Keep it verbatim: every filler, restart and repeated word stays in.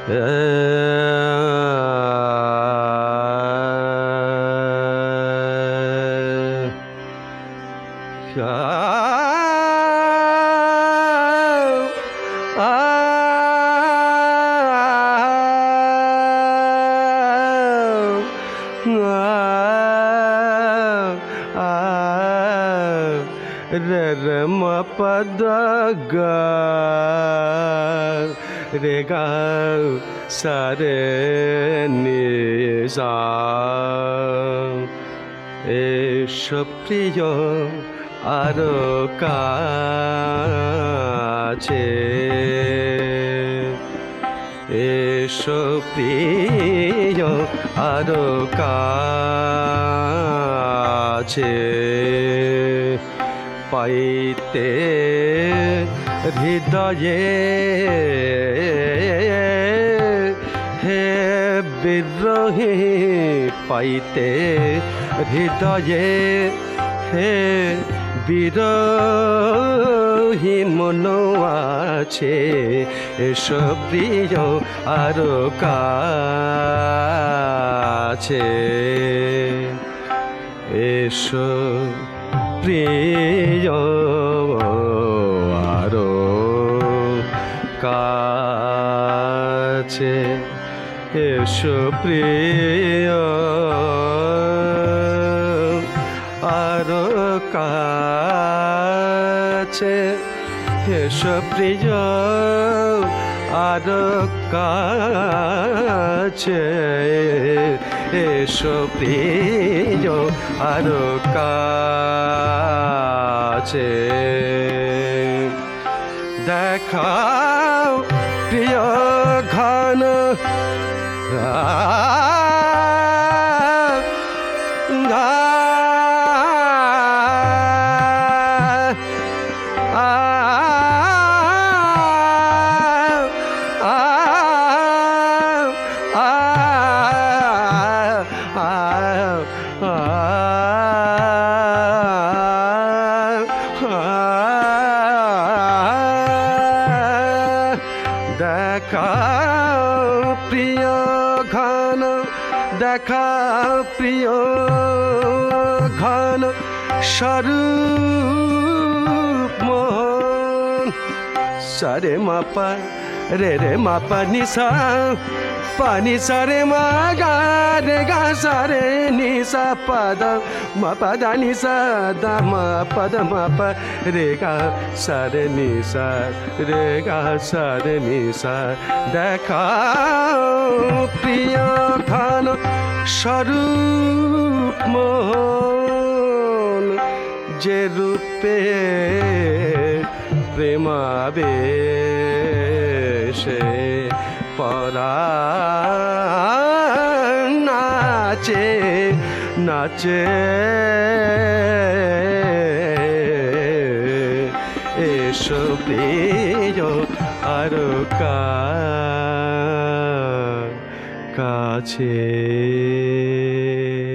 re re ma pa da ga re ga sa re ni sa এসো প্রিয় আরো কাছে এসো প্রিয় আরো কাছে পাইতে হৃদয়ে হে বিরোহী পাইতে হৃদয়ে হে বিরোহী মন আছে এসো প্রিয় আরো কাছে এসো প্রিয় আরো কাছে এসো প্রিয় আরো কাছে এসো প্রিয় আরো কাছে এসো প্রিয় আরো কাছে দেখাও প্রিয় ঘন দেখাও প্রিয় ঘন দেখাও প্রিয় ঘন স্বরূপ মোহন সারে মাপা রে রে মাপা নিশা পানি সারে মা গা রে গা সারে নিশা পদ মা পদ নিশা দ মা পদ মা প রে গা সারে নিশা রে গা সারে নিশা দেখাও প্রিয় ঘন স্বরূপ মোহন যে রূপে প্রেমাবেশে পরাণ নাচে নাচে এসো প্রিয় আরো কাছে